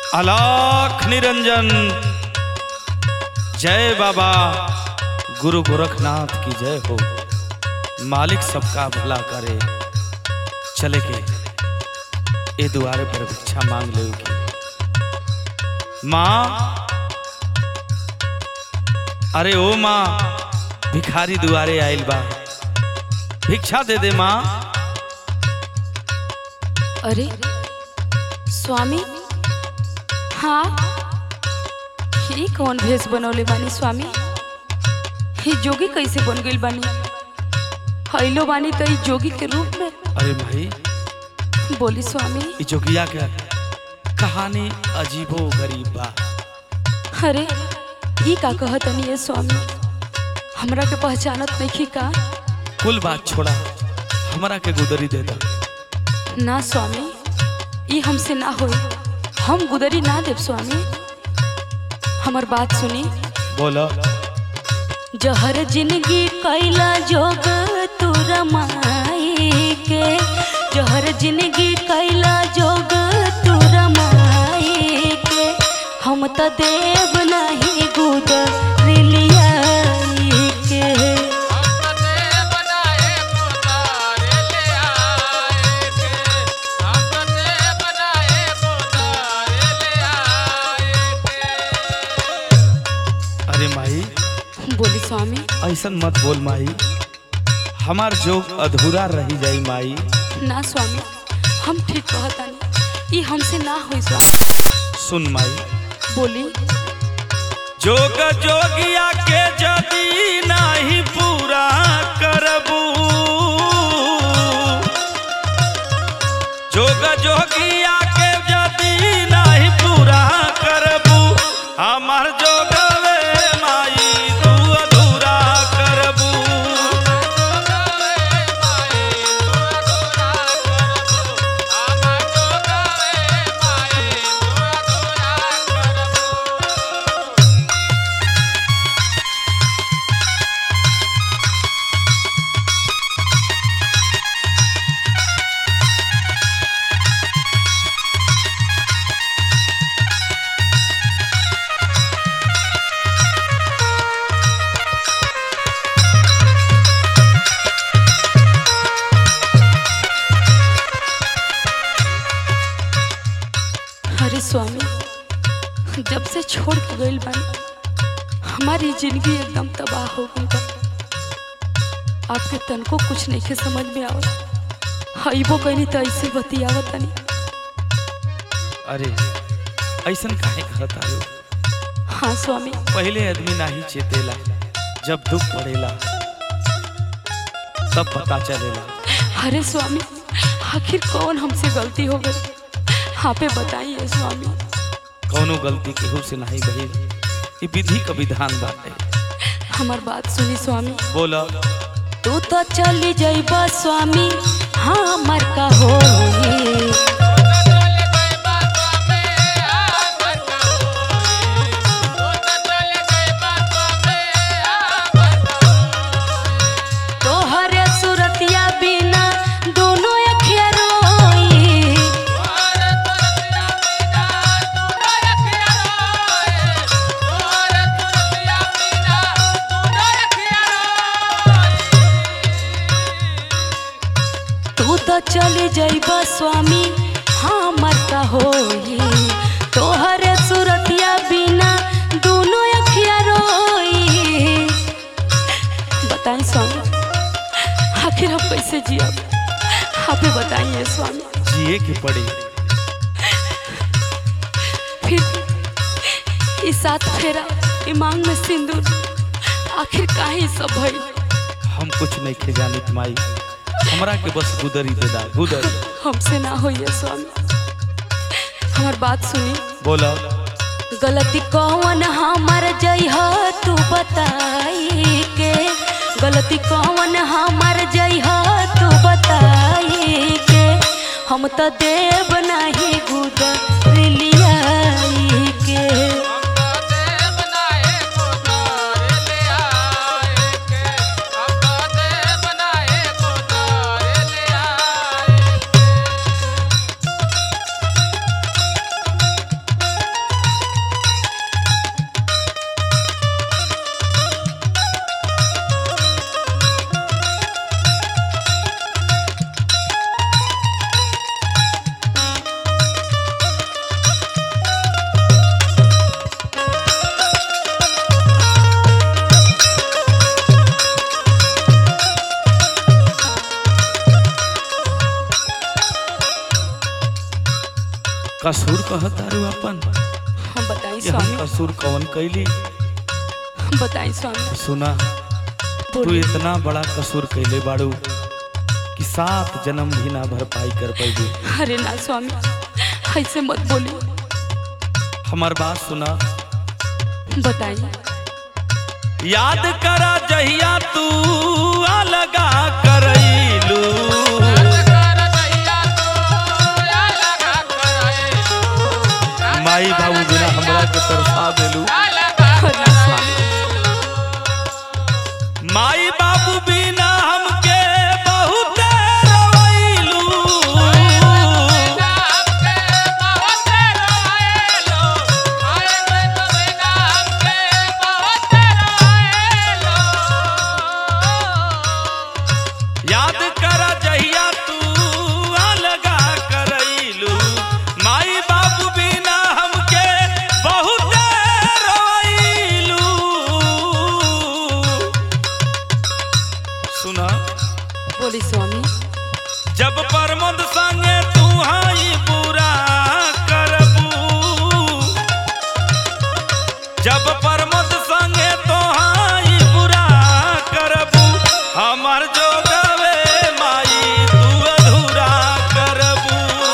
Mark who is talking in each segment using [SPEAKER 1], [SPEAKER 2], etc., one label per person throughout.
[SPEAKER 1] अलाख निरंजन। जय बाबा गुरु गोरखनाथ की जय हो। मालिक सबका भला करे। चले के ए दुआरे पर भिक्षा मांग ले माँ। अरे ओ माँ, भिखारी दुआरे आइल बा, भिक्षा दे दे माँ।
[SPEAKER 2] अरे स्वामी, हाँ ये कौन भेष बनौले बानी स्वामी? ये जोगी कैसे बन गई बानी? हैलो बानी तो जोगी के रूप में।
[SPEAKER 1] अरे भाई
[SPEAKER 2] बोली स्वामी।
[SPEAKER 1] ये जोगिया के कहानी अजीबो गरीब बा।
[SPEAKER 2] अरे ये का कहतनी है स्वामी? हमरा के पहचानत नहीं का?
[SPEAKER 1] कुल बात छोड़ा, हमरा के गुदरी दे दा।
[SPEAKER 2] ना स्वामी, ये हमसे ना होई। हम गुदरी ना देव स्वामी। हमार बात सुनी।
[SPEAKER 1] बोलो।
[SPEAKER 2] जहर जिंदगी कैला जोग तू रमाई के, जहर जिंदगी कैला जोग तू रमाई के, हम तो देव नहीं गुदरी लियाई के।
[SPEAKER 1] अरे माई,
[SPEAKER 2] बोली स्वामी।
[SPEAKER 1] ऐसा मत बोल माई, हमार जोग अधूरा रही जाई माई।
[SPEAKER 2] ना स्वामी, हम ठीक कहतानी, ये हमसे ना होई स्वामी।
[SPEAKER 1] सुन माई।
[SPEAKER 2] बोली।
[SPEAKER 1] जोग जोगिया के जदी नहीं पूरा करबू, जोग जोगिया के जदी नहीं पूरा करबू, हमार जोगवे माई तू अधूरा करबू।
[SPEAKER 2] अरे स्वामी, जब से छोड़ के गइल बानी, हमारी जिंदगी एकदम तबाह हो गई बा। आपके तन को कुछ नहीं के समझ में आवत। हईबो कहीं तो ऐसे बतियावत तनी।
[SPEAKER 1] अरे ऐसा काहे कहत आयो?
[SPEAKER 2] हाँ स्वामी।
[SPEAKER 1] पहले आदमी नहीं चेतेला, जब दुख पड़ेला तब पता चलेला।
[SPEAKER 2] अरे स्वामी, आखिर कौन हमसे गलती हो गई? आप बताइए स्वामी।
[SPEAKER 1] कौनो गलती केहू से नहीं भई, ये विधि का विधान बाटे।
[SPEAKER 2] हमार बात सुनी स्वामी।
[SPEAKER 1] बोला।
[SPEAKER 2] तू तो चली जाइबा स्वामी, हमर का होई। तोहरे सुरतिया बिना दोनों अखिया रोई। तू तो चली जाइबा स्वामी, हमर का होई। तोहरे सुरतिया बिना दोनों अखिया रोई। बताएं स्वामी, आखिर हम कैसे जियब? आप बताइए स्वामी।
[SPEAKER 1] जिए के पड़े।
[SPEAKER 2] फिर इस साथ फेरा, ई मांग में सिंदूर, आखिर काहे सब भइल?
[SPEAKER 1] हम कुछ नहीं खे जानित माई, हमरा के बस गुदरी दे दा, गुदरी।
[SPEAKER 2] हमसे ना होइए स्वामी। हमार बात सुनी।
[SPEAKER 1] बोला।
[SPEAKER 2] गलती कौन हमर जइह तू बताई के, गलती कौन हमर जइह तू बताई के, हम तो देव नहीं गुदरी लियाई के।
[SPEAKER 1] कसूर कहतारू अपन
[SPEAKER 2] हम बताई
[SPEAKER 1] कि हम
[SPEAKER 2] स्वामी,
[SPEAKER 1] कसूर कौन कैली?
[SPEAKER 2] बताई स्वामी।
[SPEAKER 1] सुना, तू
[SPEAKER 2] बोली।
[SPEAKER 1] इतना बड़ा कसूर कैले बाड़ू कि 7 जन्म भी ना भरपाई कर पाई।
[SPEAKER 2] अरे ना स्वामी, ऐसे मत बोली।
[SPEAKER 1] हमार बात सुना,
[SPEAKER 2] बताई।
[SPEAKER 1] याद करा जहिया तू अलगा करैलू, माई बाबू बिना हमरा के तरसा देलू।
[SPEAKER 2] ना स्वामी,
[SPEAKER 1] माई बाबू बिना हमके बहुत रोइलू। याद करा जहिया तू अलगा करैलू, माई बाबू बिना हमके बहुत रोइलू। सुना,
[SPEAKER 2] बोली स्वामी।
[SPEAKER 1] जब प्रमोद संगे तू हाई बुरा करबू, जब प्रमोद संगे तो हाई बुरा करबू, हमर जो गवे माई तू अधूरा करबू।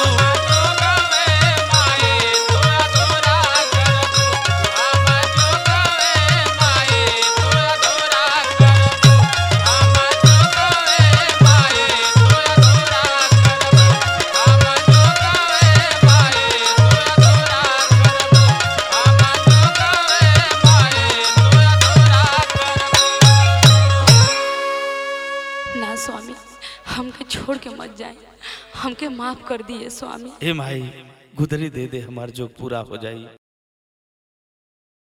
[SPEAKER 2] ना स्वामी, हमके छोड़ के मत जाए, हमके माफ कर दिए स्वामी।
[SPEAKER 1] ए माई, गुदरी दे दे, हमार जो पूरा हो जाई।